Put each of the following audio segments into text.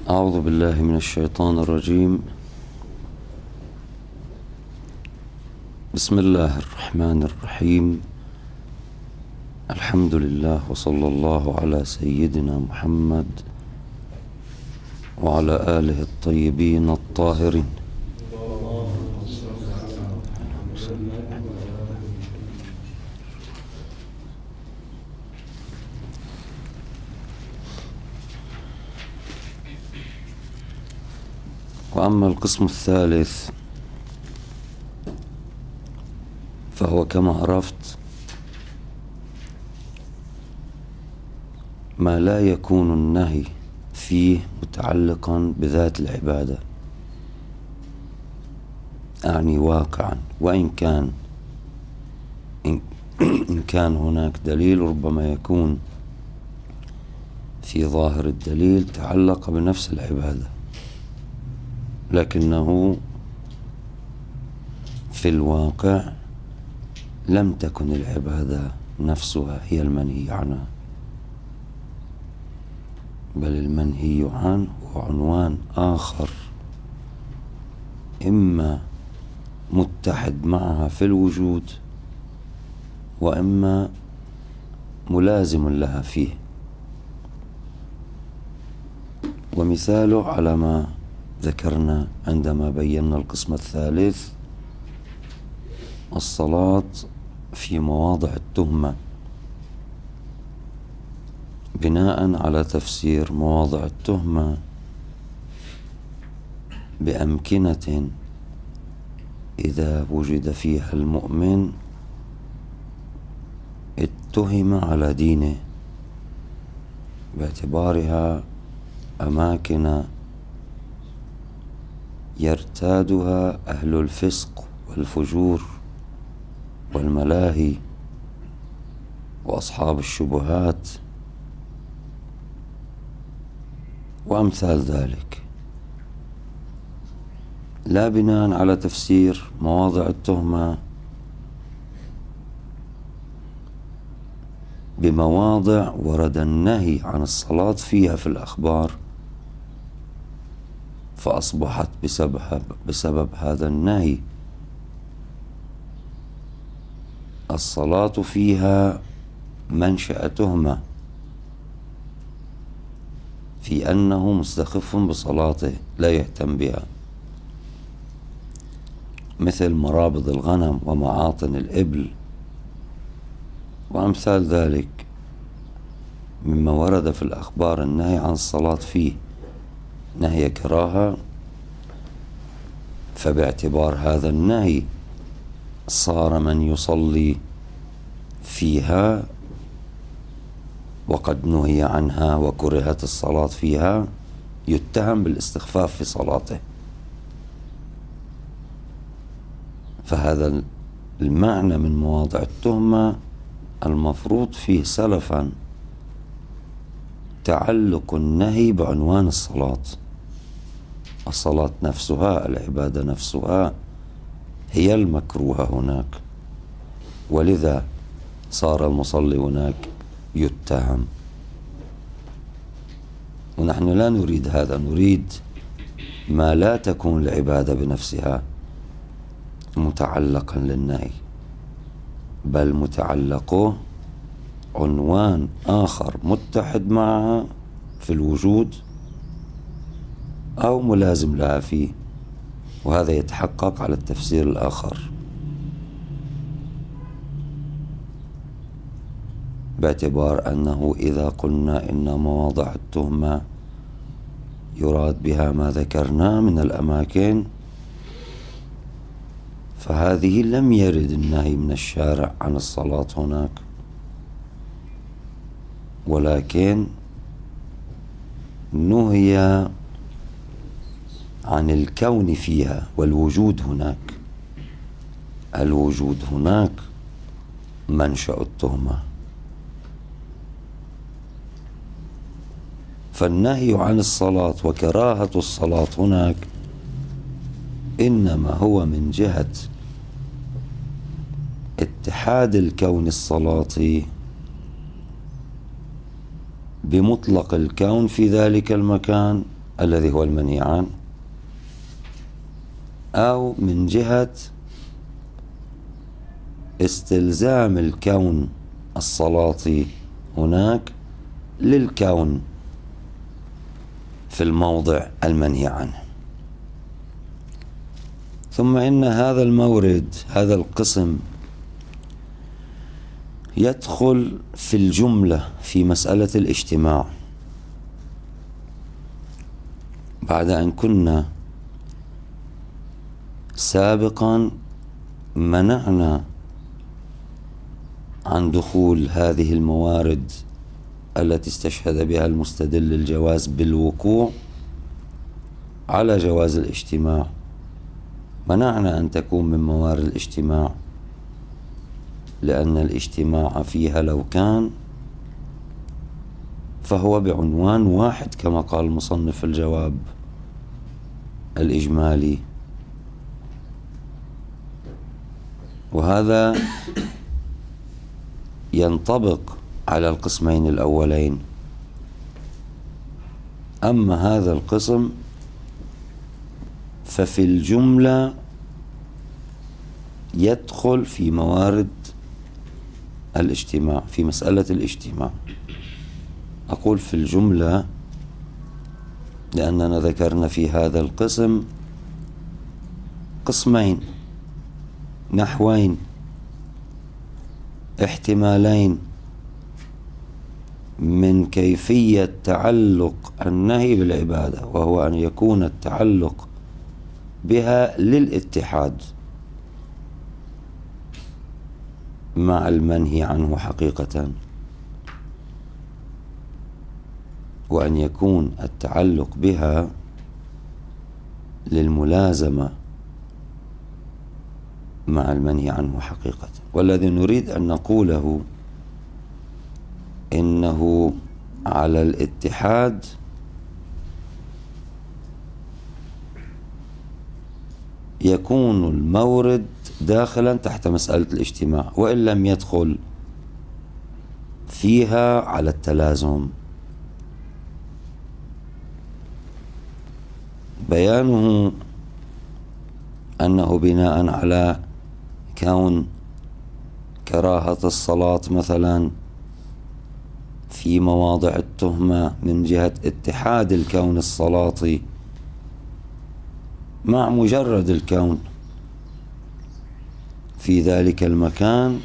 أعوذ بالله من الشيطان الرجيم. بسم الله الرحمن الرحيم. الحمد لله وصلى الله على سيدنا محمد وعلى آله الطيبين الطاهرين. وأما القسم الثالث فهو كما عرفت ما لا يكون النهي فيه متعلقا بذات العبادة، أعني واقعا، وإن كان هناك دليل ربما يكون في ظاهر الدليل تعلق بنفس العبادة، لكنه في الواقع لم تكن العبادة نفسها هي المنهي عنها، بل المنهي عنه هو عنوان آخر إما متحد معها في الوجود وإما ملازم لها فيه. ومثاله على ما ذكرنا عندما بينا القسم الثالث الصلاة في مواضع التهمة بناء على تفسير مواضع التهمة بأمكنة إذا وجد فيها المؤمن اتهم على دينه، باعتبارها أماكن يرتادها أهل الفسق والفجور والملاهي وأصحاب الشبهات وأمثال ذلك، لا بناء على تفسير مواضع التهمة بمواضع ورد النهي عن الصلاة فيها في الأخبار، فأصبحت بسبب هذا النهي الصلاة فيها منشأ تهمة في أنه مستخف بصلاته لا يهتم بها، مثل مرابض الغنم ومعاطن الإبل وأمثال ذلك مما ورد في الأخبار النهي عن الصلاة فيه نهي كراهة، فباعتبار هذا النهي صار من يصلي فيها وقد نهي عنها وكرهت الصلاة فيها يتهم بالاستخفاف في صلاته. فهذا المعنى من مواضع التهمة المفروض فيه سلفا تعلق النهي بعنوان الصلاة نفسها، العبادة نفسها هي المكروهة هناك، ولذا صار المصلي هناك يتهم. ونحن لا نريد هذا، نريد ما لا تكون العبادة بنفسها متعلقا للنهي، بل متعلقه عنوان آخر متحد معها في الوجود أو ملازم لها فيه، وهذا يتحقق على التفسير الآخر، باعتبار أنه إذا قلنا إن مواضع التهمة يراد بها ما ذكرنا من الأماكن، فهذه لم يرد النهي من الشارع عن الصلاة هناك، ولكن نهي عن الكون فيها والوجود هناك. الوجود هناك منشأ التهمة، فالنهي عن الصلاة وكراهة الصلاة هناك إنما هو من جهة اتحاد الكون الصلاتي بمطلق الكون في ذلك المكان الذي هو المنهي عنه، أو من جهة استلزام الكون السلاطي هناك للكون في الموضع المنهي عنه. ثم إن هذا المورد، هذا القسم، يدخل في الجملة في مسألة الاجتماع، بعد أن كنا سابقا منعنا عن دخول هذه الموارد التي استشهد بها المستدل الجواز بالوقوع على جواز الاجتماع، منعنا أن تكون من موارد الاجتماع، لأن الاجتماع فيها لو كان فهو بعنوان واحد كما قال المصنف في الجواب الإجمالي، وهذا ينطبق على القسمين الأولين. أما هذا القسم ففي الجملة يدخل في موارد الاجتماع، في مسألة الاجتماع. أقول في الجملة لأننا ذكرنا في هذا القسم قسمين، نحوين، احتمالين من كيفية تعلق النهي بالعبادة، وهو أن يكون التعلق بها للاتحاد مع المنهي عنه حقيقة، وأن يكون التعلق بها للملازمة مع المنهي عنه حقيقة. والذي نريد أن نقوله إنه على الاتحاد يكون المورد داخلا تحت مسألة الاجتماع، وإن لم يدخل فيها على التلازم. بيانه أنه بناء على كون كراهة الصلاة مثلا في مواضع التهمة من جهة اتحاد الكون الصلاطي مع مجرد الكون في ذلك المكان،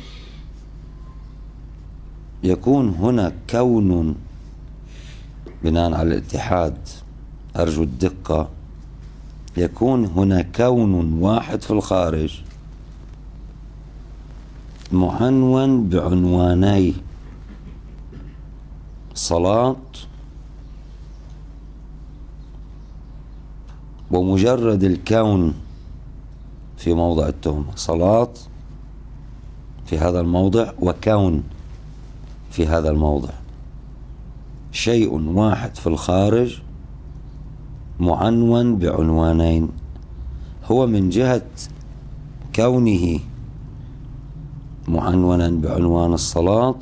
يكون هنا كون بناء على الاتحاد، أرجو الدقة، يكون هنا كون واحد في الخارج معنون بعنواني صلاة ومجرد الكون في موضع التهمة، صلاة في هذا الموضع وكون في هذا الموضع، شيء واحد في الخارج معنون بعنوانين، هو من جهة كونه معنونا بعنوان الصلاة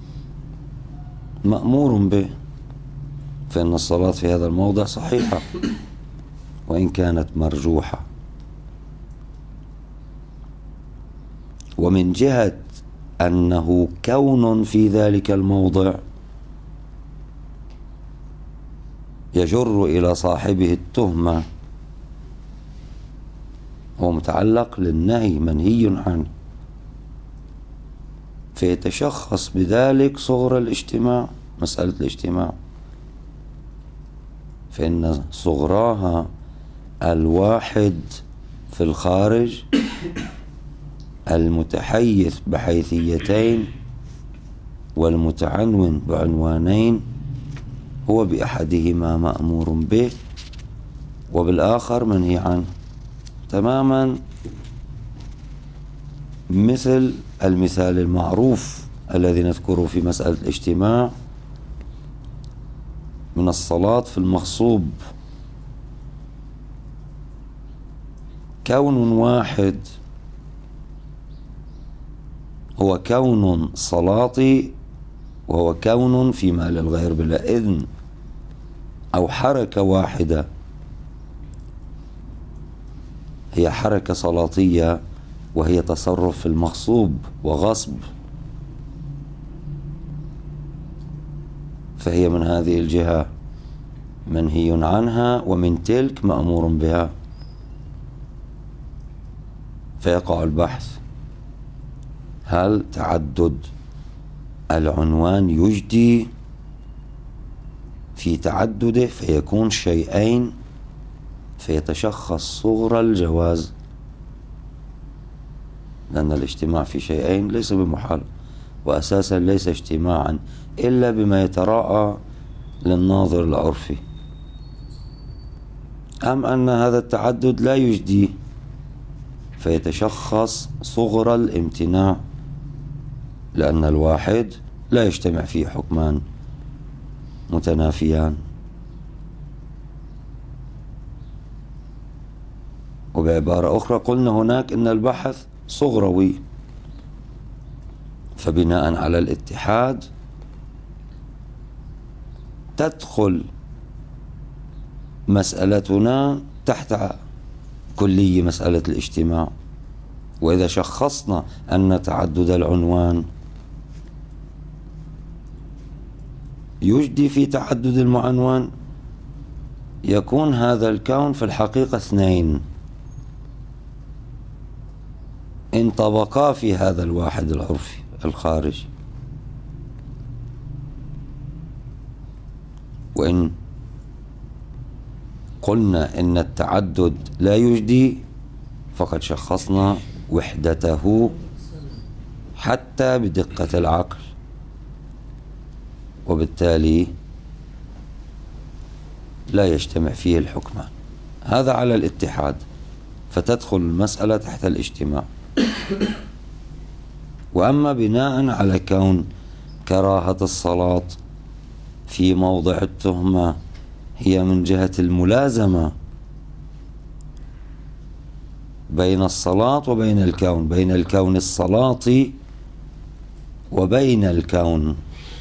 مأمور به، فإن الصلاة في هذا الموضع صحيحة وإن كانت مرجوحة. ومن جهة أنه كون في ذلك الموضع يجر إلى صاحبه التهمة، هو متعلق للنهي منهي عنه، فيتشخص بذلك صغر الاجتماع، مسألة الاجتماع، فإن صغراها الواحد في الخارج المتحيز بحيثيتين والمتعنون بعنوانين هو بأحدهما مأمور به وبالآخر منهي عنه، تماما مثل المثال المعروف الذي نذكره في مسألة الاجتماع من الصلاة في المغصوب، كون واحد هو كون صلاتي، وهو كون في مال الغير بلا إذن، أو حركة واحدة هي حركة سلاطية وهي تصرف في المغصوب وغصب، فهي من هذه الجهة منهي عنها، ومن تلك مأمور بها. فيقع البحث: هل تعدد العنوان يجدي في تعدده فيكون شيئين فيتشخص صغر الجواز؟ لأن الاجتماع في شيئين ليس بمحال، وأساسا ليس اجتماعا إلا بما يتراءى للناظر العرفي. أم أن هذا التعدد لا يجدي فيتشخص صغر الامتناع، لأن الواحد لا يجتمع فيه حكمان متنافيان. وبعبارة أخرى قلنا هناك إن البحث صغروي، فبناء على الاتحاد تدخل مسألتنا تحت كلية مسألة الاجتماع. وإذا شخصنا أن تعدد العنوان يجدي في تعدد المعنون، يكون هذا الكون في الحقيقة اثنين انطبقا في هذا الواحد العرفي الخارجي. وإن قلنا إن التعدد لا يجدي فقد شخصنا وحدته حتى بدقة العقل، وبالتالي لا يجتمع فيه الحكمان. هذا على الاتحاد، فتدخل المسألة تحت الاجتماع. وأما بناء على كون كراهة الصلاة في موضع التهمة هي من جهة الملازمة بين الصلاة وبين الكون، بين الكون الصلاة وبين الكون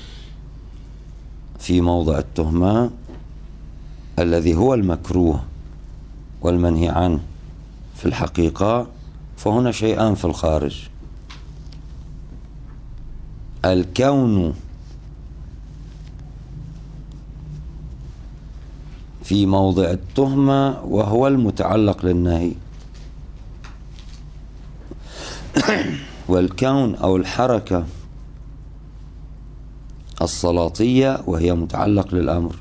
في موضع التهمة الذي هو المكروه والمنهي عنه في الحقيقة، فهنا شيئان في الخارج: الكون في موضع التهمة وهو المتعلق للنهي، والكون أو الحركة الصلاتية وهي متعلق للأمر،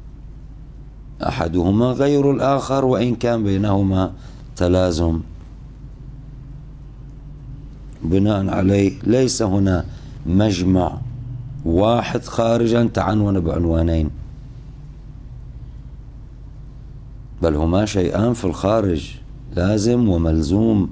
أحدهما غير الآخر وإن كان بينهما تلازم. بناء عليه ليس هنا مجمع واحد خارجا تعنون بعنوانين، بل هما شيئان في الخارج لازم وملزوم.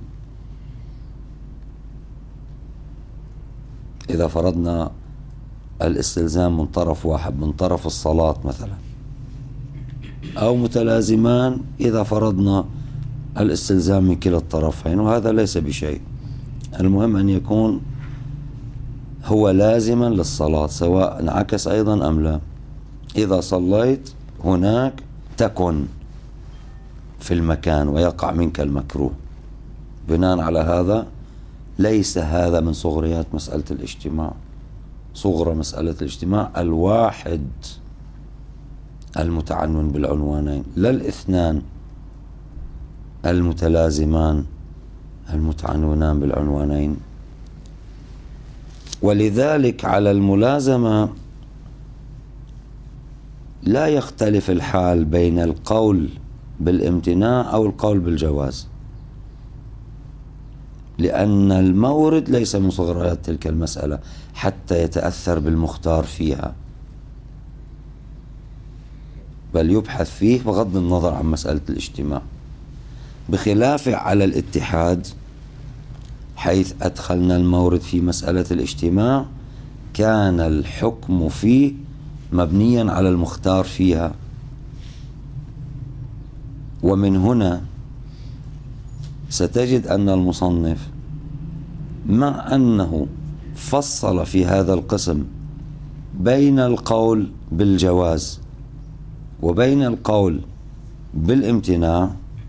إذا فرضنا الاستلزام من طرف واحد، من طرف الصلاة مثلا، أو متلازمان إذا فرضنا الاستلزام من كلا الطرفين، وهذا ليس بشيء. المهم أن يكون هو لازما للصلاة سواء انعكس أيضا أم لا. إذا صليت هناك تكن في المكان ويقع منك المكروه. بناء على هذا ليس هذا من صغريات مسألة الاجتماع. صغر مسألة الاجتماع الواحد المتعنون بالعنوانين، لا الاثنان المتلازمان المتعنونان بالعنوانين. ولذلك على الملازمة لا يختلف الحال بين القول بالامتناع أو القول بالجواز، لأن المورد ليس من صغريات تلك المسألة حتى يتأثر بالمختار فيها، بل يبحث فيه بغض النظر عن مسألة الاجتماع، بخلاف على الاتحاد حيث أدخلنا المورد في مسألة الاجتماع كان الحكم فيه مبنيا على المختار فيها. ومن هنا ستجد أن المصنف مع أنه فصل في هذا القسم بين القول بالجواز وبين القول بالامتناع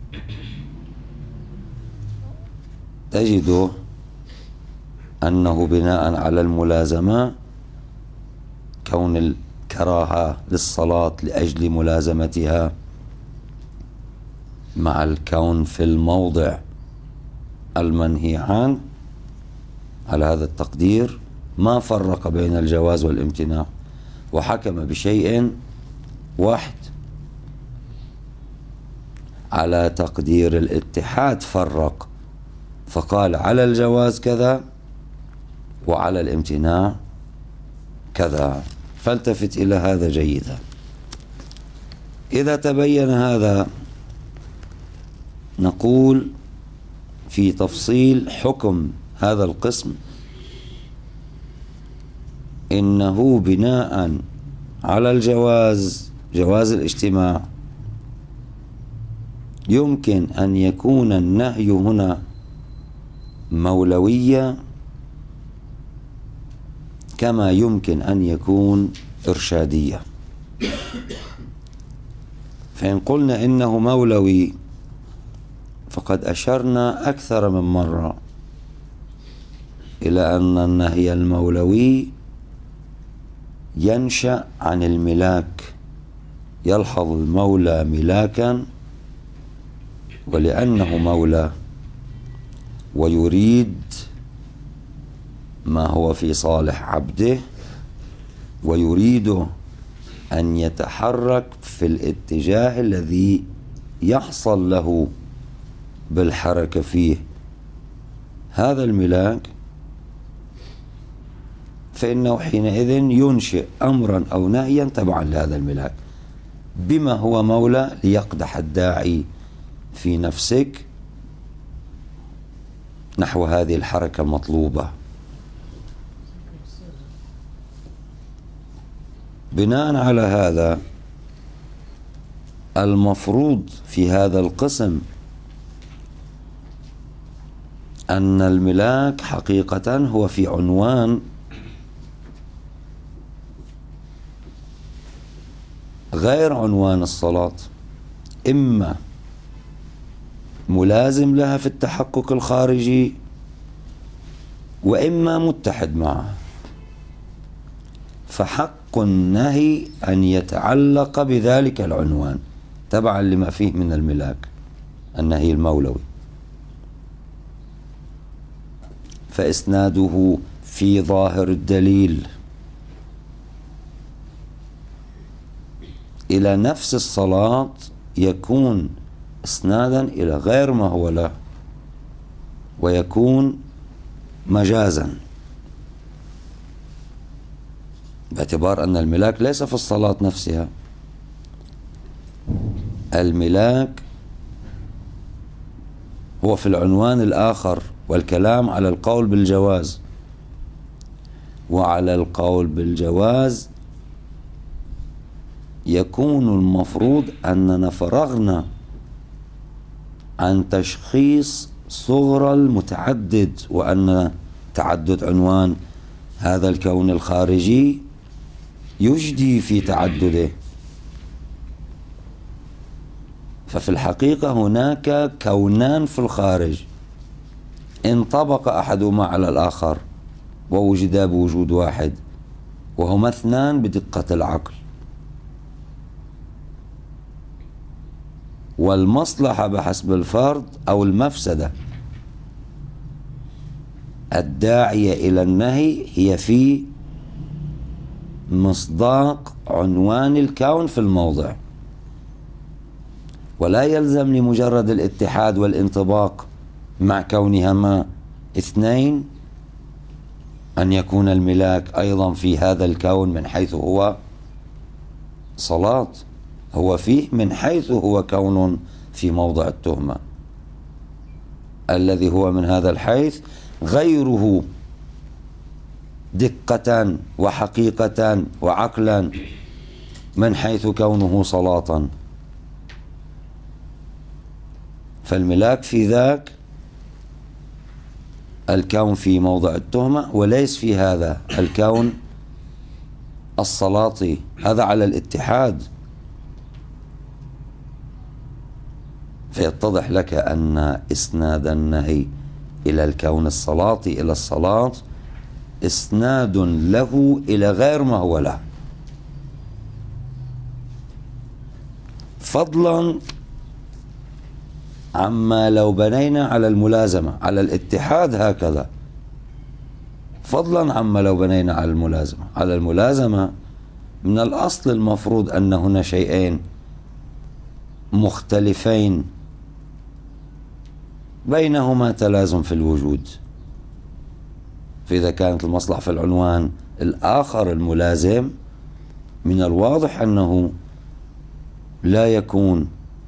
تجد أنه بناء على الملازمة، كون الكراهة للصلاة لأجل ملازمتها مع الكون في الموضع المنهي عنه، على هذا التقدير ما فرق بين الجواز والامتناع وحكم بشيء واحد. على تقدير الاتحاد فرق فقال على الجواز كذا وعلى الامتناع كذا. فالتفت إلى هذا جيدا. إذا تبين هذا نقول في تفصيل حكم هذا القسم إنه بناء على الجواز، جواز الاجتماع، يمكن أن يكون النهي هنا مولوية كما يمكن أن يكون إرشادية. فإن قلنا إنه مولوي فقد أشرنا أكثر من مرة إلى أن النهي المولوي ينشأ عن الملاك، يلحظ المولى ملاكا، ولأنه مولى ويريد ما هو في صالح عبده ويريد أن يتحرك في الاتجاه الذي يحصل له بالحركة فيه هذا الملاك، فإنه حينئذ ينشئ أمرا أو نهيا تبعا لهذا الملاك بما هو مولى، ليقدح الداعي في نفسك نحو هذه الحركة المطلوبة. بناء على هذا المفروض في هذا القسم أن الملاك حقيقة هو في عنوان غير عنوان الصلاة، إما ملازم لها في التحقق الخارجي وإما متحد معها. فحق النهي أن يتعلق بذلك العنوان تبعا لما فيه من الملاك، النهي المولوي. فإسناده في ظاهر الدليل إلى نفس الصلاة يكون إسنادا إلى غير ما هو له، ويكون مجازا، باعتبار أن الملاك ليس في الصلاة نفسها. الملاك هو في العنوان الآخر، والكلام على القول بالجواز. وعلى القول بالجواز يكون المفروض أننا فرغنا عن تشخيص صغر المتعدد، وأن تعدد عنوان هذا الكون الخارجي يجدي في تعدده. ففي الحقيقة هناك كونان في الخارج انطبق أحدهما على الآخر ووجدا بوجود واحد، وهما اثنان بدقة العقل. والمصلحة بحسب الفرض أو المفسدة الداعية إلى النهي هي في مصداق عنوان الكون في الموضع، ولا يلزم لمجرد الاتحاد والانطباق مع كونهما اثنين أن يكون الملاك أيضا في هذا الكون من حيث هو صلاة، هو فيه من حيث هو كون في موضع التهمة، الذي هو من هذا الحيث غيره دقة وحقيقة وعقلا من حيث كونه صلاة. فالملاك في ذاك الكون في موضع التهمة، وليس في هذا الكون الصلاة. هذا على الاتحاد. فيتضح لك أن إسناد النهي إلى الكون الصلاتي إلى الصلاة إسناد له إلى غير ما هو له، فضلا عما لو بنينا على الملازمة على الاتحاد هكذا، فضلا عما لو بنينا على الملازمة. على الملازمة من الأصل المفروض أن هنا شيئين مختلفين بينهما تلازم في الوجود، فإذا كانت المصلحة في العنوان الآخر الملازم من الواضح أنه لا يكون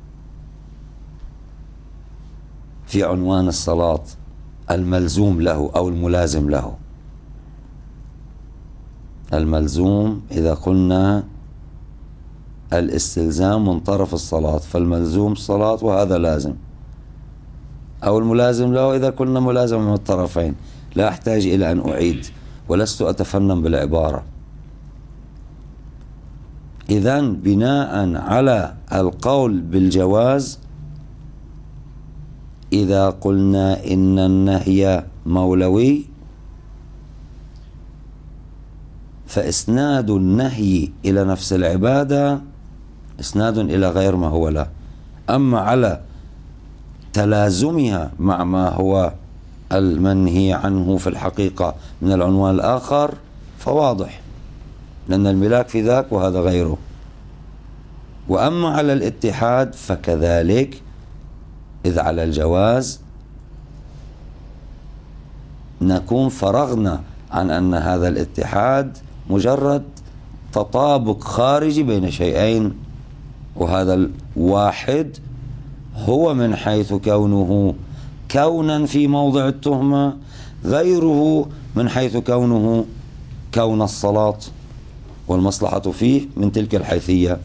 في عنوان الصلاة الملزوم له أو الملازم له. الملزوم إذا قلنا الاستلزام من طرف الصلاة فالملزوم الصلاة وهذا لازم، أو الملازم له إذا قلنا ملازم من الطرفين. لا أحتاج إلى أن أعيد ولست أتفنن بالعبارة. إذن بناء على القول بالجواز إذا قلنا إن النهي مولوي فإسناد النهي إلى نفس العبادة إسناد إلى غير ما هو له. أما على تلازمها مع ما هو المنهي عنه في الحقيقة من العنوان الآخر فواضح، لأن الملاك في ذاك وهذا غيره. وأما على الاتحاد فكذلك، إذ على الجواز نكون فرغنا عن أن هذا الاتحاد مجرد تطابق خارجي بين شيئين، وهذا الواحد هو من حيث كونه كونا في موضع التهمة، غيره من حيث كونه كون الصلاة والمصلحة فيه من تلك الحيثية،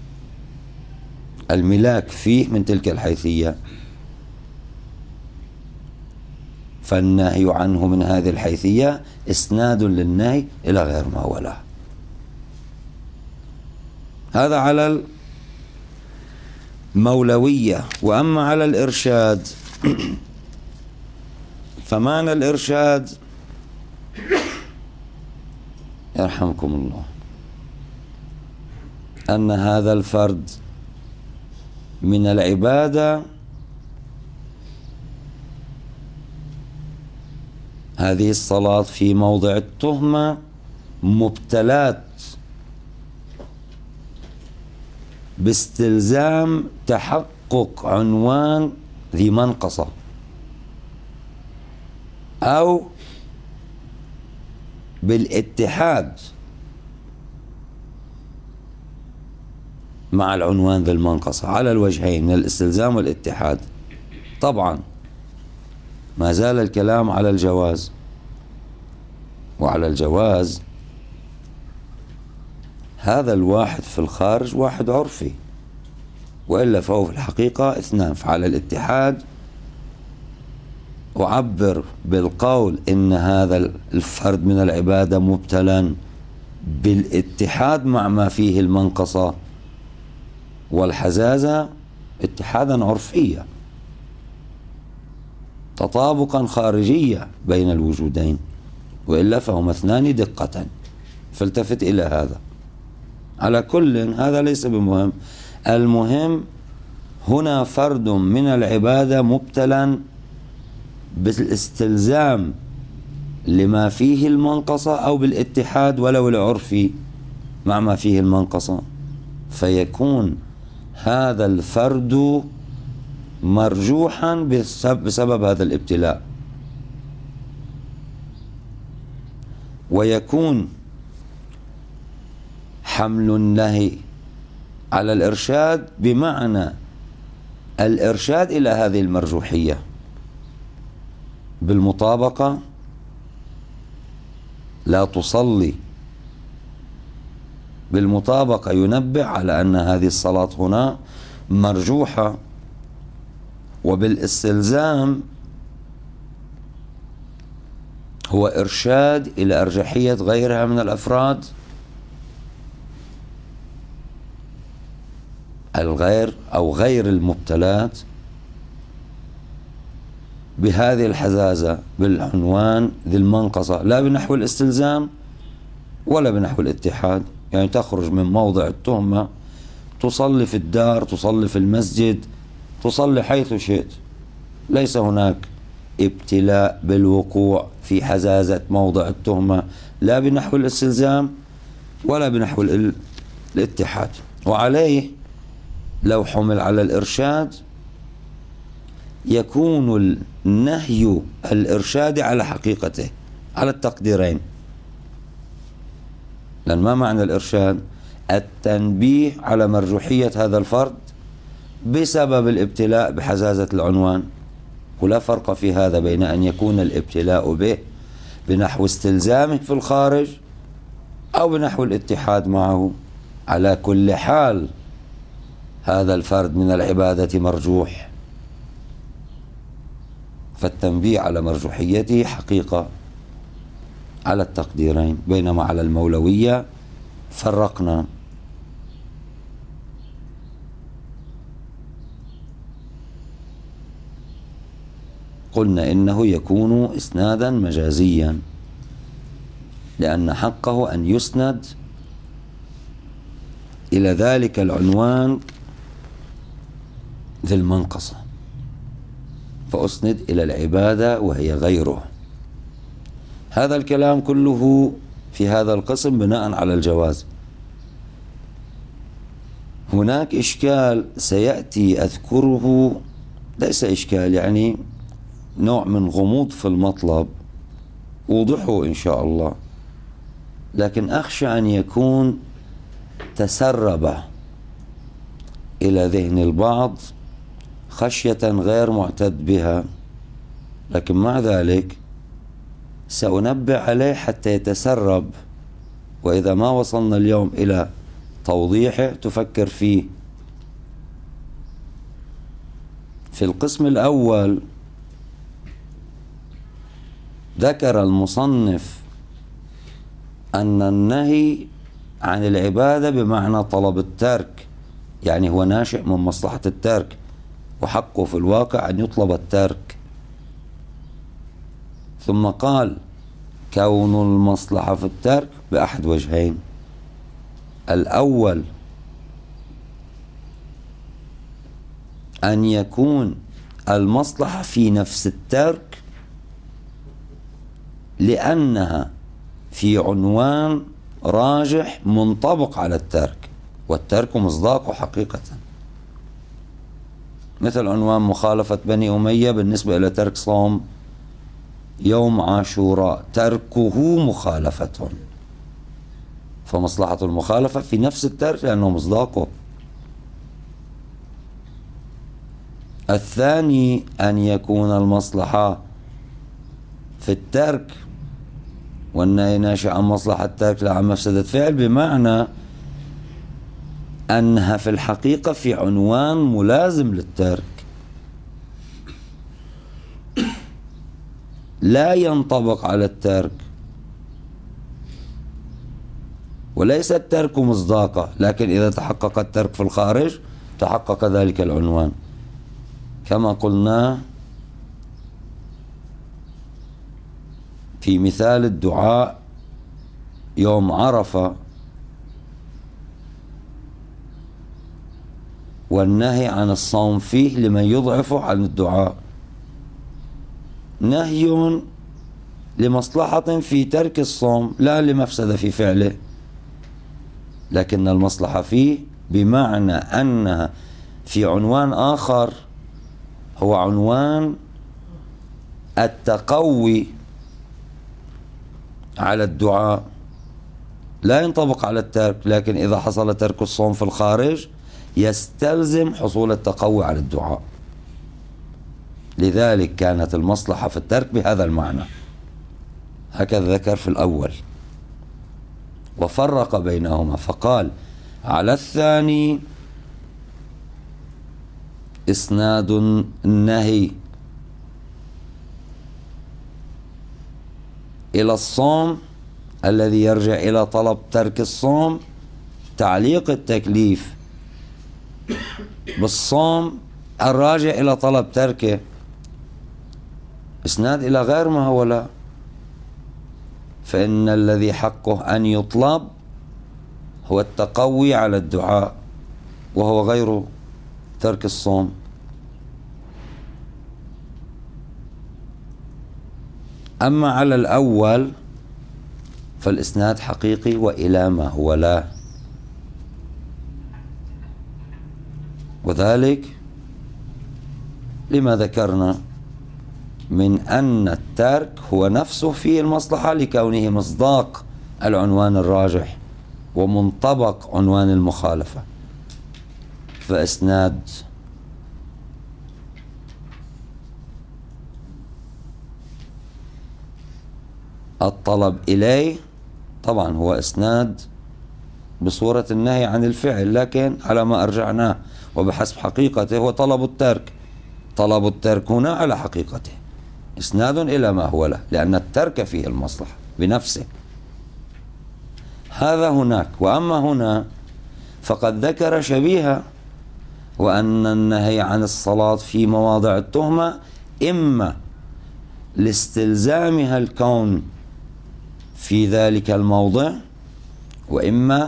الملاك فيه من تلك الحيثية، فالنهي عنه من هذه الحيثية إسناد للنهي إلى غير ما هو له. هذا على المولوية. وأما على الإرشاد فمعنى الإرشاد يرحمكم الله أن هذا الفرد من العبادة هذه الصلاة في موضع التهمة مبتلات باستلزام تحقق عنوان ذي منقصة أو بالاتحاد مع العنوان ذي المنقصة على الوجهين من الاستلزام والاتحاد. طبعا ما زال الكلام على الجواز، وعلى الجواز هذا الواحد في الخارج واحد عرفي، وإلا فهو في الحقيقة اثنان. فعلى الاتحاد أعبر بالقول إن هذا الفرد من العبادة مبتلا بالاتحاد مع ما فيه المنقصة والحزازة اتحادا عرفيا تطابقا خارجيا بين الوجودين، وإلا فهما اثنان دقة. فالتفت إلى هذا. على كل هذا ليس بمهم، المهم هنا فرد من العبادة مبتلا بالاستلزام لما فيه المنقصة أو بالاتحاد ولو العرفي مع ما فيه المنقصة، فيكون هذا الفرد مرجوحا بسبب هذا الابتلاء، ويكون حمل النهي على الإرشاد بمعنى الإرشاد إلى هذه المرجوحية بالمطابقة. لا تصلي بالمطابقة ينبه على أن هذه الصلاة هنا مرجوحة، وبالاستلزام هو إرشاد إلى أرجحية غيرها من الأفراد الغير أو غير المبتلات بهذه الحزازة بالعنوان ذي المنقصة، لا بنحو الاستلزام ولا بنحو الاتحاد. يعني تخرج من موضع التهمة، تصلي في الدار، تصلي في المسجد، تصلي حيث شئت، ليس هناك ابتلاء بالوقوع في حزازة موضع التهمة لا بنحو الاستلزام ولا بنحو الاتحاد. وعليه لو حمل على الإرشاد يكون النهي الإرشادي على حقيقته على التقديرين. لأن ما معنى الإرشاد؟ التنبيه على مرجوحية هذا الفرد بسبب الابتلاء بحزازة العنوان. ولا فرق في هذا بين أن يكون الابتلاء به بنحو استلزامه في الخارج أو بنحو الاتحاد معه. على كل حال هذا الفرد من العبادة مرجوح، فالتنبيه على مرجوحيته حقيقة على التقديرين. بينما على المولوية فرقنا. قلنا إنه يكون إسنادا مجازيا لأن حقه أن يسند إلى ذلك العنوان ذي المنقصة، فأسند إلى العبادة وهي غيره. هذا الكلام كله في هذا القسم بناء على الجواز. هناك إشكال سيأتي أذكره، ليس إشكال، يعني نوع من غموض في المطلب، وضحه إن شاء الله، لكن أخشى أن يكون تسرب إلى ذهن البعض خشية غير معتد بها، لكن مع ذلك سأنبه عليه حتى يتسرب، وإذا ما وصلنا اليوم إلى توضيحه تفكر فيه. في القسم الأول ذكر المصنف أن النهي عن العبادة بمعنى طلب الترك، يعني هو ناشئ من مصلحة الترك، وحقه في الواقع أن يطلب الترك. ثم قال كون المصلحة في الترك بأحد وجهين: الأول أن يكون المصلحة في نفس الترك لأنها في عنوان راجح منطبق على الترك، والترك مصداقه حقيقة، مثل عنوان مخالفة بني أمية بالنسبة إلى ترك صوم يوم عاشوراء، تركه مخالفة، فمصلحة المخالفة في نفس الترك لأنه مصداقه. الثاني أن يكون المصلحة في الترك والنهي ناشئ عن مصلحة الترك لا عن مفسدة فعل، بمعنى أنها في الحقيقة في عنوان ملازم للترك لا ينطبق على الترك، وليس الترك مصداقه، لكن إذا تحقق الترك في الخارج تحقق ذلك العنوان، كما قلنا في مثال الدعاء يوم عرفة والنهي عن الصوم فيه لمن يضعف عن الدعاء، نهي لمصلحة في ترك الصوم لا لمفسدة في فعله، لكن المصلحة فيه بمعنى أنها في عنوان آخر هو عنوان التقوي على الدعاء، لا ينطبق على الترك، لكن إذا حصل ترك الصوم في الخارج يستلزم حصول التقوي على الدعاء. لذلك كانت المصلحة في الترك بهذا المعنى، هكذا ذكر في الأول، وفرق بينهما فقال: على الثاني إسناد النهي إلى الصوم الذي يرجع إلى طلب ترك الصوم، تعليق التكليف بالصوم الراجع إلى طلب تركه، إسناد إلى غير ما هو لا، فإن الذي حقه أن يطلب هو التقوي على الدعاء، وهو غير ترك الصوم. أما على الأول فالإسناد حقيقي وإلى ما هو لا، وذلك لما ذكرنا من أن الترك هو نفسه فيه المصلحة لكونه مصداق العنوان الراجح ومنطبق عنوان المخالفة. فإسناد الطلب إليه طبعا هو إسناد بصورة النهي عن الفعل، لكن على ما أرجعناه وبحسب حقيقته هو طلب الترك. طلب الترك هنا على حقيقته إسناد إلى ما هو له، لأن الترك فيه المصلحة بنفسه. هذا هناك. وأما هنا فقد ذكر شبيهة، وأن النهي عن الصلاة في مواضع التهمة إما لاستلزامها الكون في ذلك الموضع، وإما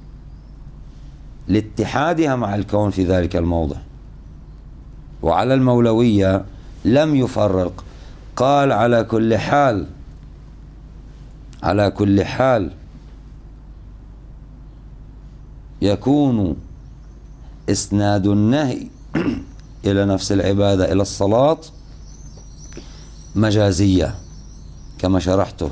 لاتحادها مع الكون في ذلك الموضع. وعلى المولوية لم يفرق، قال على كل حال، على كل حال يكون إسناد النهي إلى نفس العبادة إلى الصلاة مجازية كما شرحته،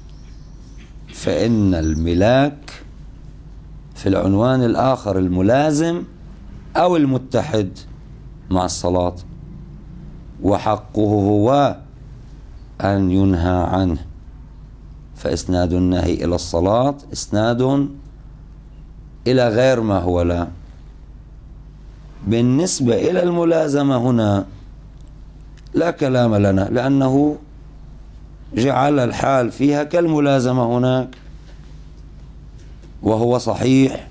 فإن الملاك في العنوان الآخر الملازم أو المتحد مع الصلاة، وحقه هو أن ينهى عنه. فإسناد النهي إلى الصلاة إسناد إلى غير ما هو لا. بالنسبة إلى الملازمة هنا لا كلام لنا، لأنه جعل الحال فيها كالملازمة هناك، وهو صحيح،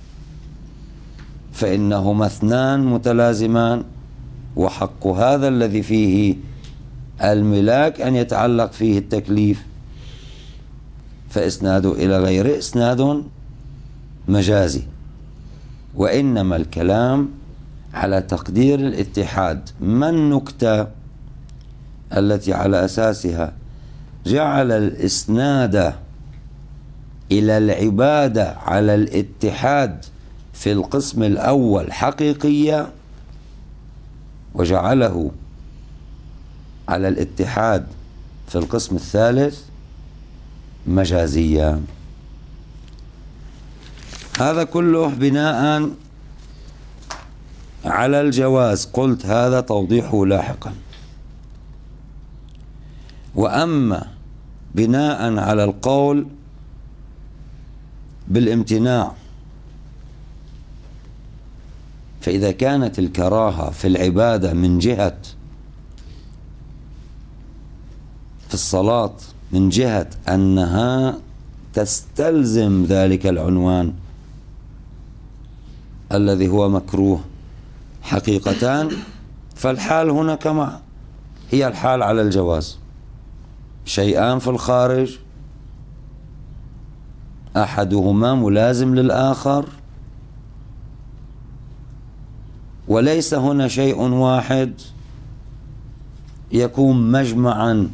فإنهما اثنان متلازمان، وحق هذا الذي فيه الملاك أن يتعلق فيه التكليف، فإسناده إلى غيره إسناد مجازي. وإنما الكلام على تقدير الاتحاد. ما النكتة التي على أساسها جعل الإسناد إلى العبادة على الاتحاد في القسم الأول حقيقية، وجعله على الاتحاد في القسم الثالث مجازية؟ هذا كله بناء على الجواز، قلت هذا توضيحه لاحقا. وأما بناء على القول بالامتناع، فإذا كانت الكراهة في العبادة من جهة في الصلاة من جهة أنها تستلزم ذلك العنوان الذي هو مكروه حقيقتان، فالحال هنا كما هي الحال على الجواز. شيئان في الخارج أحدهما ملازم للآخر، وليس هنا شيء واحد يكون مجمعا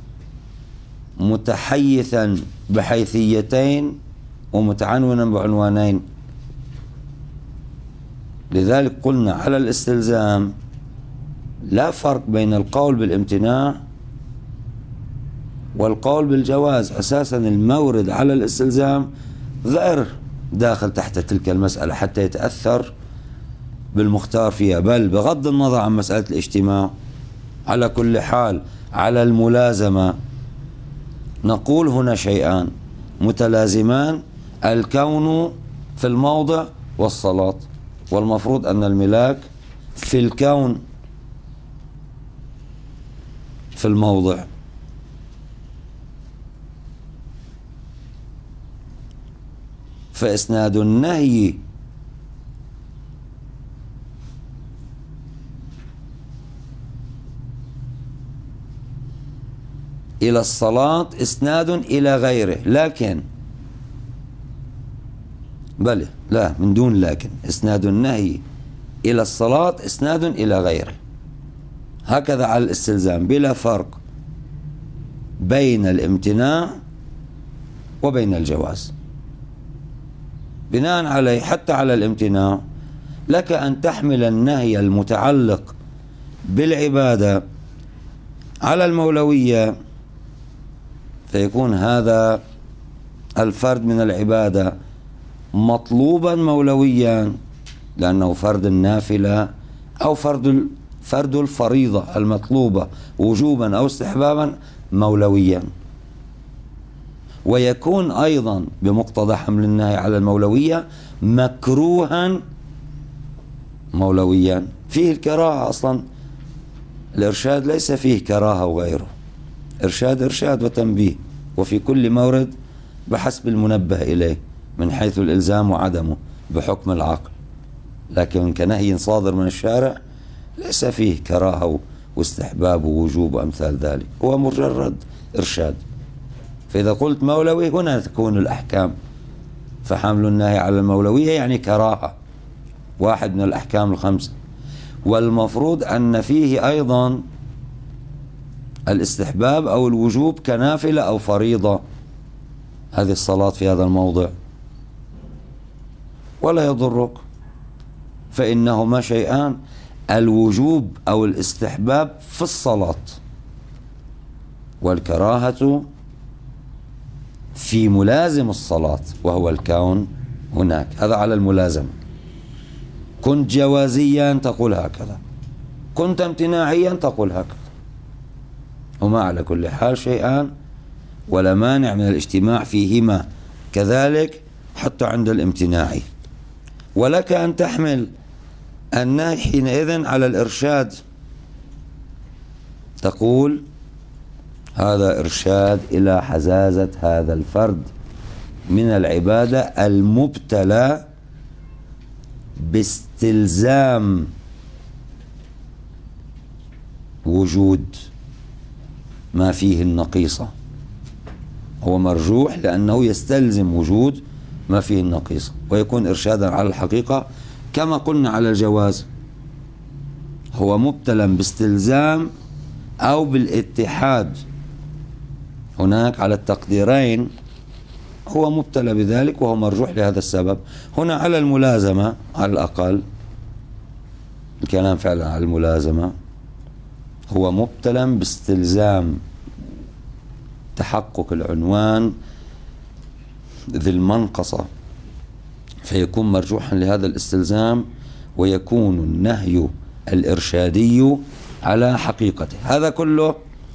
متحيثا بحيثيتين ومتعنونا بعنوانين. لذلك قلنا على الاستلزام لا فرق بين القول بالامتناع والقول بالجواز. أساسا المورد على الاستلزام غير داخل تحت تلك المسألة حتى يتأثر بالمختار فيها، بل بغض النظر عن مسألة الاجتماع. على كل حال على الملازمة نقول هنا شيئان متلازمان: الكون في الموضع والصلاة، والمفروض أن الملاك في الكون في الموضع. فإسناد النهي إلى الصلاة إسناد إلى غيره، لكن بل لا، من دون لكن، إسناد النهي إلى الصلاة إسناد إلى غيره، هكذا على الاستلزام بلا فرق بين الامتناع وبين الجواز. بناء عليه حتى على الامتناع لك أن تحمل النهي المتعلق بالعبادة على المولوية، فيكون هذا الفرد من العبادة مطلوبا مولويا لأنه فرد النافلة أو فرد الفريضة المطلوبة وجوبا أو استحبابا مولويا، ويكون أيضا بمقتضى حمل النهي على المولوية مكروها مولويا. فيه الكراهة أصلا، الإرشاد ليس فيه كراهة وغيره، إرشاد وتنبيه، وفي كل مورد بحسب المنبه إليه من حيث الإلزام وعدمه بحكم العقل، لكن كنهي صادر من الشارع ليس فيه كراهة واستحباب ووجوب وأمثال ذلك، هو مجرد إرشاد. فإذا قلت مولوي هنا تكون الأحكام، فحمل النهي على المولوية يعني كراهة، واحد من الأحكام الخمسة، والمفروض أن فيه أيضا الاستحباب أو الوجوب كنافلة أو فريضة، هذه الصلاة في هذا الموضع، ولا يضرك، فإنهما شيئان، الوجوب أو الاستحباب في الصلاة، والكراهة في ملازم الصلاة وهو الكون هناك، هذا على الملازمة. كنت جوازيا تقول هكذا، كنت امتناعيا تقول هكذا، هما على كل حال شيئان ولا مانع من الاجتماع فيهما كذلك حتى عند الامتناع. ولك أن تحمل النهي حينئذ على الإرشاد، تقول هذا إرشاد إلى حزازة هذا الفرد من العبادة المبتلى باستلزام وجود ما فيه النقيصة، هو مرجوح لأنه يستلزم وجود ما فيه النقيصة، ويكون إرشادا على الحقيقة كما قلنا على الجواز، هو مبتلى باستلزام أو بالاتحاد، هناك على التقديرين هو مبتلى بذلك وهو مرجوح لهذا السبب. هنا على الملازمة على الأقل، الكلام فعلا على الملازمة، هو مبتلى باستلزام تحقق العنوان ذي المنقصة، فيكون مرجوحا لهذا الاستلزام، ويكون النهي الإرشادي على حقيقته. هذا كله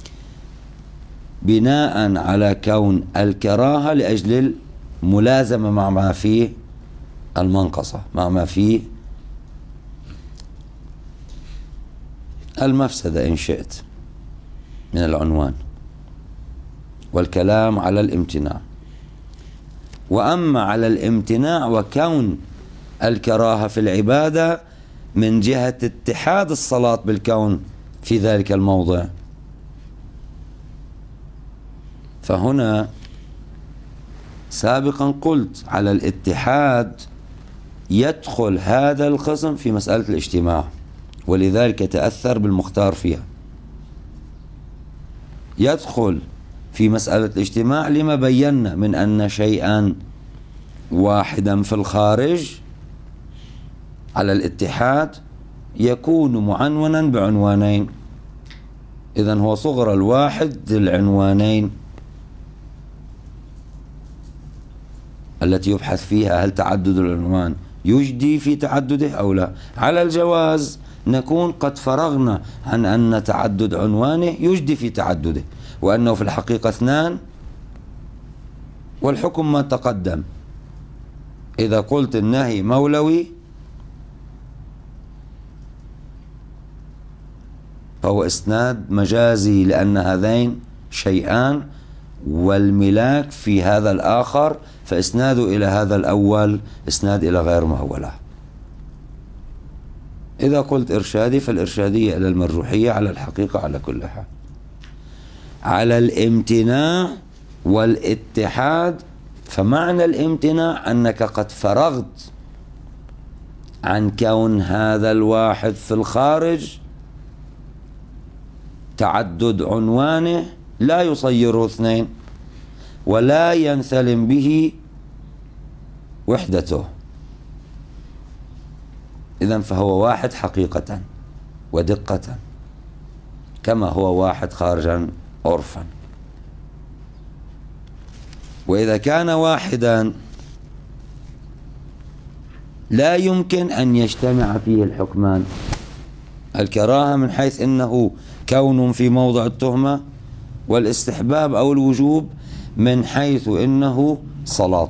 بناء على كون الكراهة لأجل الملازمة مع ما فيه المنقصة، مع ما فيه المفسدة إن شئت من العنوان، والكلام على الامتناع. وأما على الامتناع وكون الكراهة في العبادة من جهة اتحاد الصلاة بالكون في ذلك الموضع، فهنا سابقا قلت على الاتحاد يدخل هذا القسم في مسألة الاجتماع، ولذلك يتأثر بالمختار فيها، يدخل في مسألة الاجتماع لما بينا من أن شيئا واحدا في الخارج على الاتحاد يكون معنونا بعنوانين، إذن هو صغر الواحد للعنوانين التي يبحث فيها هل تعدد العنوان يجدي في تعدده أو لا. على الجواز نكون قد فرغنا عن أن تعدد عنوانه يجدي في تعدده، وأنه في الحقيقة اثنان، والحكم ما تقدم. إذا قلت النهي مولوي فهو إسناد مجازي، لأن هذين شيئان، والملاك في هذا الآخر، فإسناده إلى هذا الأول إسناد إلى غير ما هو له. إذا قلت إرشادي فالإرشادية إلى المرجوحية على الحقيقة على كل حال. على الامتناع والاتحاد، فمعنى الامتناع أنك قد فرغت عن كون هذا الواحد في الخارج تعدد عنوانه لا يصيره اثنين ولا ينثلم به وحدته. إذن فهو واحد حقيقة ودقة كما هو واحد خارجا عرفا. وإذا كان واحدا لا يمكن أن يجتمع فيه الحكمان، الكراهة من حيث إنه كون في موضع التهمة، والاستحباب أو الوجوب من حيث إنه صلاة.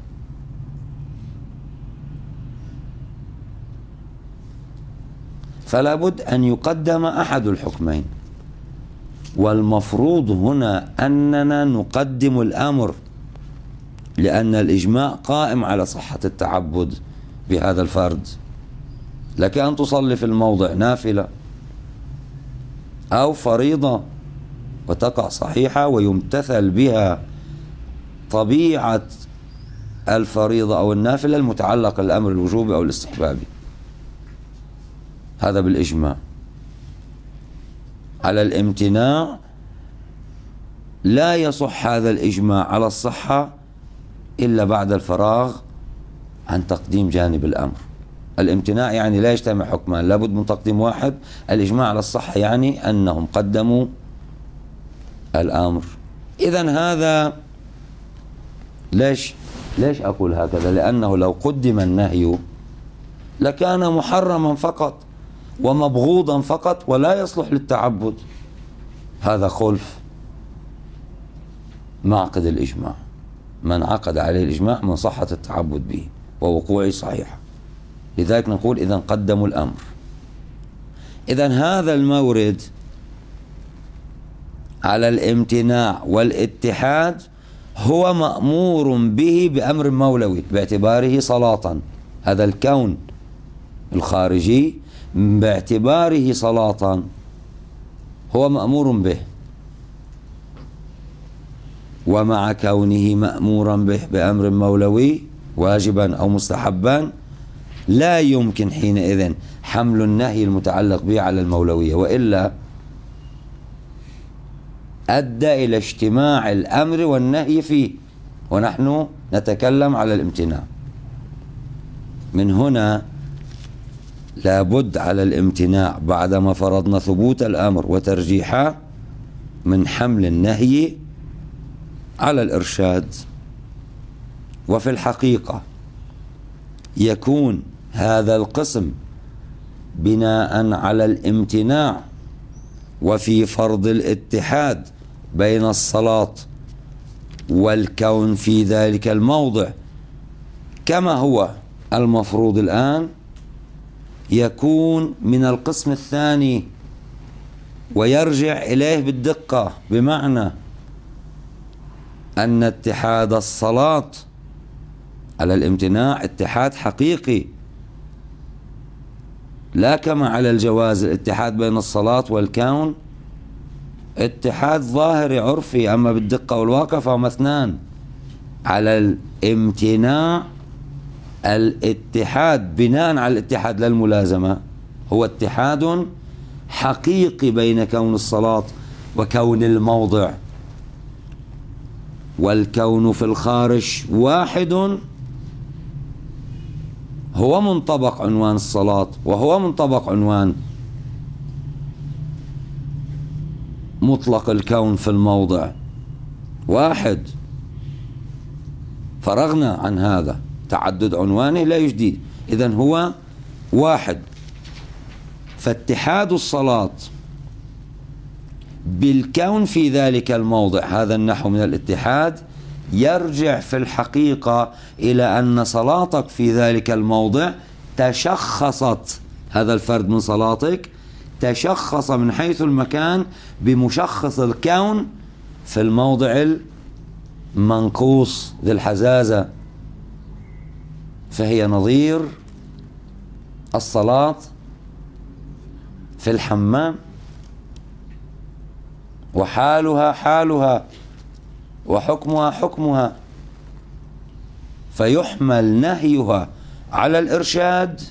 فلا بد أن يقدم أحد الحكمين، والمفروض هنا أننا نقدم الأمر، لأن الإجماع قائم على صحة التعبد بهذا الفرد. لك أن تصلي في الموضع نافلة أو فريضة وتقع صحيحة ويمتثل بها طبيعة الفريضة أو النافلة المتعلقة الأمر الوجوبي أو الاستحبابي. هذا بالإجماع. على الامتناع لا يصح هذا الإجماع على الصحة إلا بعد الفراغ عن تقديم جانب الأمر. الامتناع يعني لا يجتمع حكمان، لابد من تقديم واحد. الإجماع على الصحة يعني أنهم قدموا الأمر. إذن هذا ليش أقول هكذا؟ لأنه لو قدم النهي لكان محرما فقط ومبغوضا فقط ولا يصلح للتعبد. هذا خلف معقد الإجماع، من عقد عليه الإجماع من صحة التعبد به ووقوعه صحيحة. لذلك نقول إذن قدموا الأمر. إذن هذا المورد على الامتناع والاتحاد هو مأمور به بأمر مولوي باعتباره صلاة. هذا الكون الخارجي باعتباره صلاة هو مأمور به، ومع كونه مأمورا به بأمر مولوي واجبا أو مستحبا لا يمكن حينئذ حمل النهي المتعلق به على المولوية، وإلا أدى إلى اجتماع الأمر والنهي فيه، ونحن نتكلم على الامتناع. من هنا لابد على الامتناع بعدما فرضنا ثبوت الأمر وترجيحه من حمل النهي على الإرشاد. وفي الحقيقة يكون هذا القسم بناء على الامتناع وفي فرض الاتحاد بين الصلاة والكون في ذلك الموضع كما هو المفروض الآن، يكون من القسم الثاني ويرجع إليه بالدقة، بمعنى أن اتحاد الصلاة على الامتناع اتحاد حقيقي، لا كما على الجواز الاتحاد بين الصلاة والكون اتحاد ظاهري عرفي، أما بالدقة والواقع فهما اثنان. على الامتناع الاتحاد بناء على الاتحاد لا الملازمة هو اتحاد حقيقي بين كون الصلاة وكون الموضع، والكون في الخارج واحد هو منطبق عنوان الصلاة، وهو منطبق عنوان مطلق الكون في الموضع واحد. فرغنا عن هذا، تعدد عنوانه لا يجديد، إذن هو واحد. فاتحاد الصلاة بالكون في ذلك الموضع، هذا النحو من الاتحاد، يرجع في الحقيقة إلى أن صلاتك في ذلك الموضع تشخصت، هذا الفرد من صلاتك تشخص من حيث المكان بمشخص الكون في الموضع المنقوص ذي الحزازة، فهي نظير الصلاة في الحمام وحالها حالها وحكمها حكمها، فيحمل نهيها على الإرشاد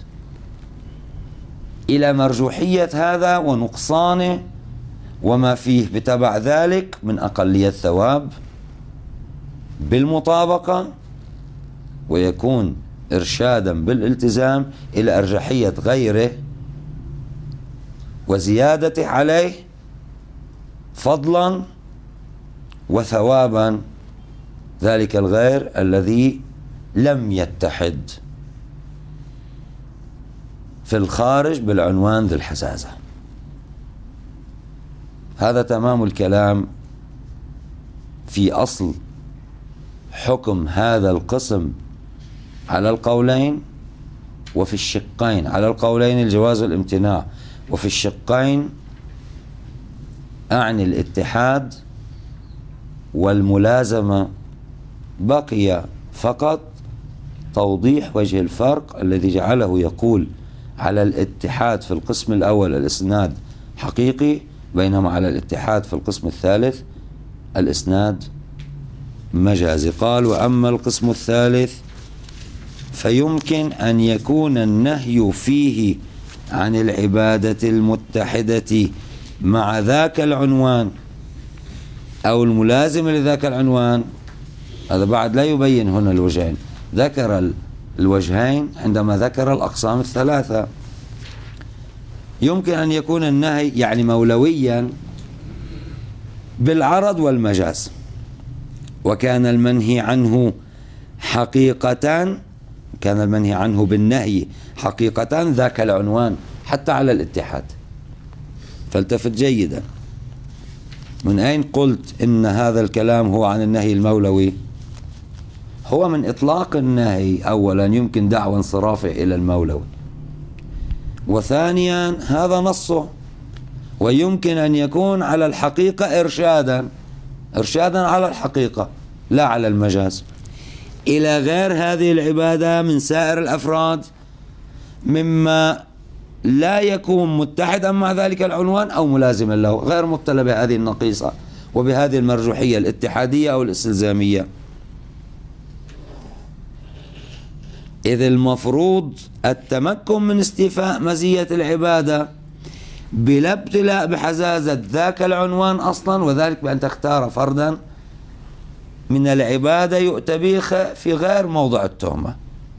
إلى مرجوحية هذا ونقصانه وما فيه بتبع ذلك من أقلية ثواب بالمطابقة، ويكون إرشادا بالالتزام إلى أرجحية غيره وزيادته عليه فضلا وثوابا ذلك الغير الذي لم يتحد في الخارج بالعنوان ذي الحزازة. هذا تمام الكلام في أصل حكم هذا القسم على القولين وفي الشقين، على القولين الجواز والامتناع، وفي الشقين أعني الاتحاد والملازمة. بقي فقط توضيح وجه الفرق الذي جعله يقول على الاتحاد في القسم الأول الإسناد حقيقي، بينما على الاتحاد في القسم الثالث الإسناد مجازي. قال: وأما القسم الثالث فيمكن أن يكون النهي فيه عن العبادة المتحدة مع ذاك العنوان أو الملازم لذاك العنوان. هذا بعد لا يبين هنا الوجهين، ذكر الوجهين عندما ذكر الأقسام الثلاثة. يمكن أن يكون النهي يعني مولويا بالعرض والمجاز، وكان المنهي عنه حقيقة، كان المنهي عنه بالنهي حقيقة ذاك العنوان حتى على الاتحاد. فالتفت جيدا، من أين قلت إن هذا الكلام هو عن النهي المولوي؟ هو من إطلاق النهي أولا يمكن دعوى انصرافه إلى المولوي، وثانيا هذا نصه، ويمكن أن يكون على الحقيقة إرشادا على الحقيقة لا على المجاز إلى غير هذه العبادة من سائر الأفراد مما لا يكون متحدا مع ذلك العنوان أو ملازما له، غير مبتلى بهذه النقيصة وبهذه المرجوحية الاتحادية أو الاستلزامية. إذ المفروض التمكن من استيفاء مزية العبادة بلا ابتلاء بحزازة ذاك العنوان أصلا، وذلك بأن تختار فردا من العبادة يؤتى به في غير موضع التهمة،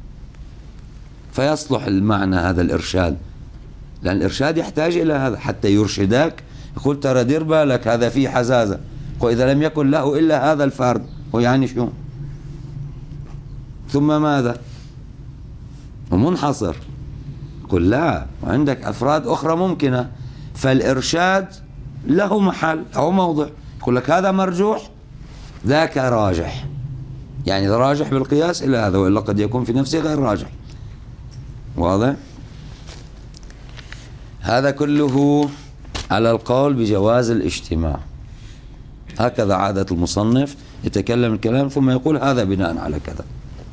فيصلح المعنى هذا الإرشاد، لأن الإرشاد يحتاج إلى هذا حتى يرشدك. يقول ترى دير بالك هذا فيه حزازة، وإذا لم يكن له إلا هذا الفرد ويعني شو ثم ماذا؟ ومنحصر. قل لا، وعندك أفراد أخرى ممكنة، فالإرشاد له محل أو موضع. يقول لك هذا مرجوح ذاك راجح، يعني راجح بالقياس إلى هذا، وإلا قد يكون في نفسه غير راجح. واضح؟ هذا كله على القول بجواز الاجتماع. هكذا عادة المصنف، يتكلم الكلام ثم يقول هذا بناء على كذا.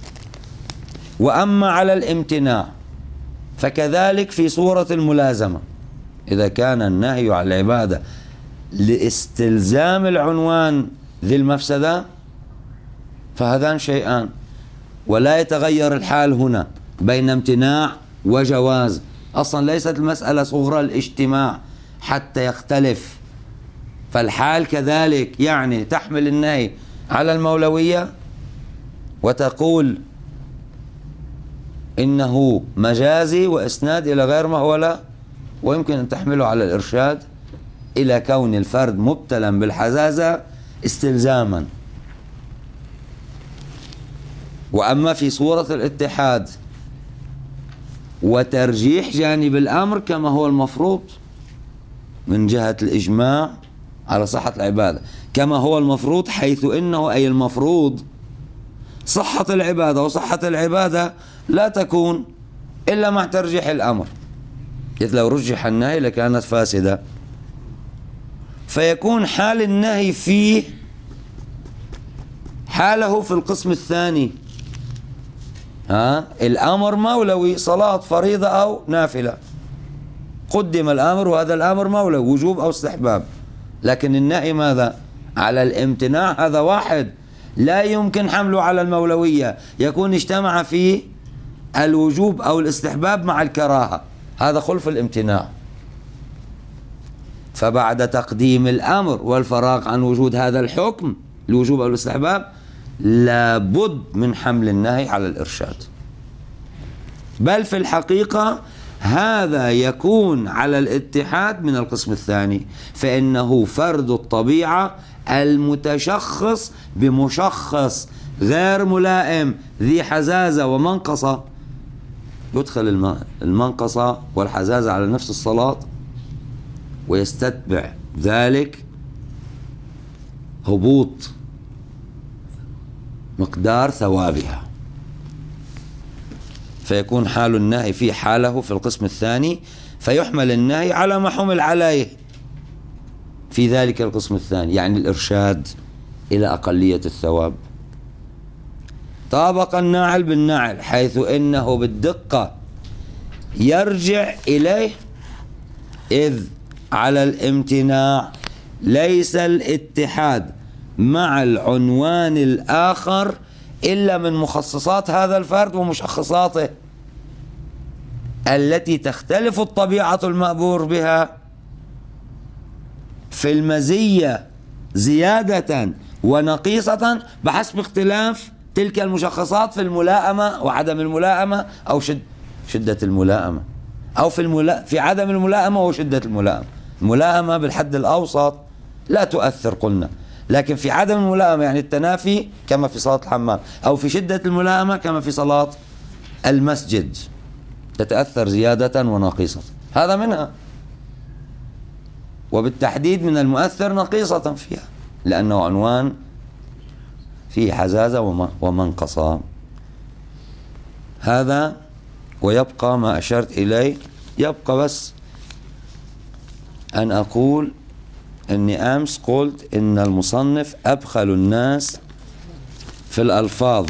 وأما على الامتناع فكذلك في صورة الملازمة، إذا كان النهي عن العبادة لاستلزام العنوان ذي المفسدة فهذان شيئان، ولا يتغير الحال هنا بين امتناع وجواز. أصلا ليست المسألة صغرى الاجتماع حتى يختلف، فالحال كذلك، يعني تحمل النهي على المولوية وتقول إنه مجازي وإسناد إلى غير ما هو لا، ويمكن أن تحمله على الإرشاد إلى كون الفرد مبتلا بالحزازة استلزاما. وأما في صورة الاتحاد وترجيح جانب الأمر كما هو المفروض من جهة الإجماع على صحة العبادة، كما هو المفروض، حيث إنه أي المفروض صحة العبادة، وصحة العبادة لا تكون إلا مع ترجيح الأمر، إذ لو رجح النهي لكانت فاسدة. فيكون حال النهي فيه حاله في القسم الثاني، الأمر مولوي، صلاة فريضة أو نافلة، قدم الأمر وهذا الأمر مولوي وجوب أو استحباب، لكن النهي ماذا؟ على الامتناع، هذا واحد لا يمكن حمله على المولوية، يكون اجتمع فيه الوجوب أو الاستحباب مع الكراهة، هذا خلف الامتناع. فبعد تقديم الأمر والفراغ عن وجود هذا الحكم الوجوب أو الاستحباب لابد من حمل النهي على الإرشاد، بل في الحقيقة هذا يكون على الاتحاد من القسم الثاني، فإنه فرد الطبيعة المتشخص بمشخص غير ملائم ذي حزازة ومنقصة. يدخل المنقصة والحزازة على نفس الصلاة ويستتبع ذلك هبوط مقدار ثوابها، فيكون حال النهي في حاله في القسم الثاني، فيحمل النهي على ما حمل عليه في ذلك القسم الثاني، يعني الإرشاد إلى أقلية الثواب. طابق الناعل بالناعل، حيث إنه بالدقة يرجع إليه، إذ على الامتناع ليس الاتحاد مع العنوان الآخر إلا من مخصصات هذا الفرد ومشخصاته التي تختلف الطبيعة المأمور بها في المزية زيادة ونقيصة بحسب اختلاف تلك المشخصات في الملائمة وعدم الملائمة، أو شدة الملائمة، أو في عدم الملائمة وشدة الملائمة. الملائمة بالحد الأوسط لا تؤثر قلنا، لكن في عدم الملائمة يعني التنافي كما في صلاة الحمام، أو في شدة الملائمة كما في صلاة المسجد تتأثر زيادة ونقيصة، هذا منها. وبالتحديد من المؤثر نقيصة فيها لأنه عنوان فيه حزازة ومنقصة. هذا ويبقى ما أشرت إليه، يبقى بس أن أقول أني أمس قلت إن المصنف أبخل الناس في الألفاظ.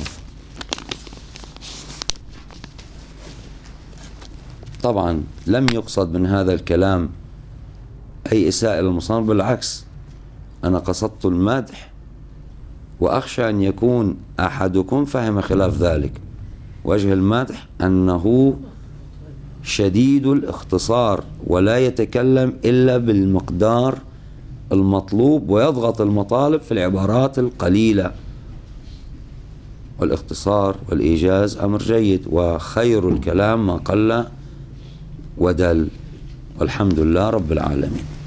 طبعا لم يقصد من هذا الكلام أي إساءة للمصنف، بالعكس أنا قصدت المدح، وأخشى أن يكون أحدكم فهم خلاف ذلك. وجه المدح أنه شديد الاختصار ولا يتكلم إلا بالمقدار المطلوب ويضغط المطالب في العبارات القليلة، والاختصار والإيجاز أمر جيد، وخير الكلام ما قل ودل، والحمد لله رب العالمين.